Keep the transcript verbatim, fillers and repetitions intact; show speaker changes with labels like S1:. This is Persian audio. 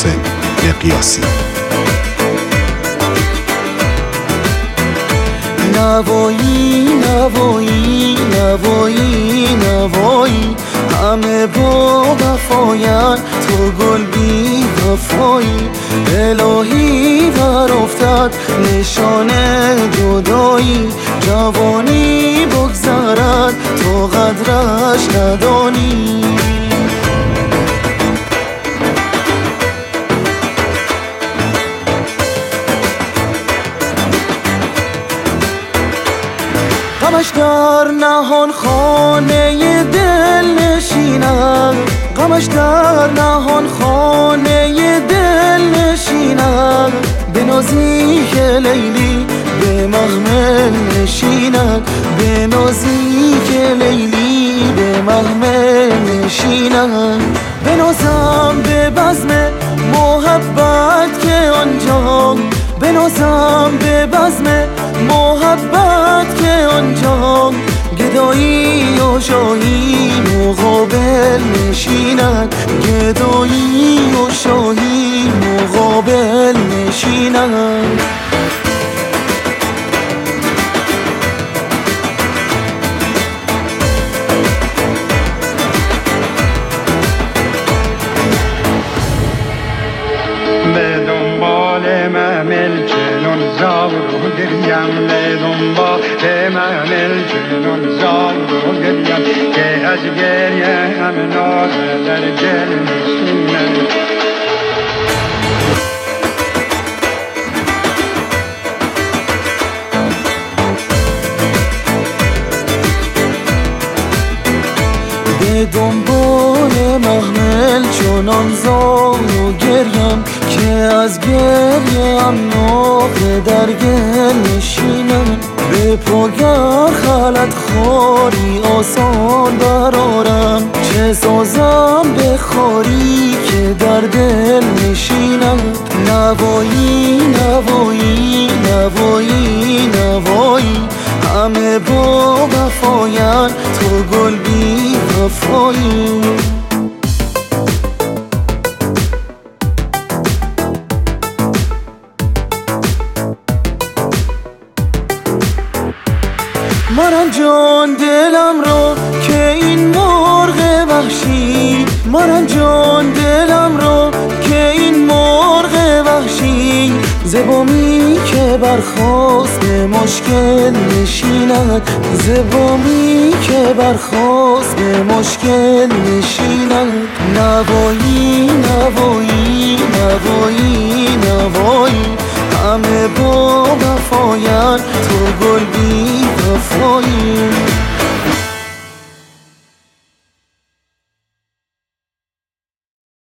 S1: محسن مقیاسی.
S2: نوایی نوایی نوایی نوایی همه با وفاین، تو گل بی وفایی. الهی بر افتد نشان جدایی، جوانی بگذرد تو قدرش ندانی. غمش در نهان خانه دل نشیند، غمش در نهان خانه دل نشیند. به نازی که لیلی به محمل نشیند، به نازی که لیلی به محمل نشیند. به نازم به بزم محبت که آنجا، به نازم به بزم محبت که آنجا. گدایی و شاهی مقابل نشیند، گدایی و شاهی مقابل نشیند.
S3: به دنبال محمل چنون زار و گریم، به دنبال محمل چنون زار و گریم، که از گریه هم نازه در دل نشینم.
S2: به دنبال محمل چنان زار و گریم، که از گریه هم ناقه در گل نشینم. به پاگر خلط خاری آسان برارم، چه سازم به خاری که در دل نشینم. نوایی نوایی نوایی نوایی همه با وفاین، تو گل بی وفایی. منم جان دلم رو که این مرغ وحشی، منم جان دلم رو که این مرغ وحشی. زبامی که برخاست به مشکل نشیند، زبامی که برخاست به مشکل نشیند. نوایی نوایی نوایی نوایی همه با وفاین، تو گل بی وفایی.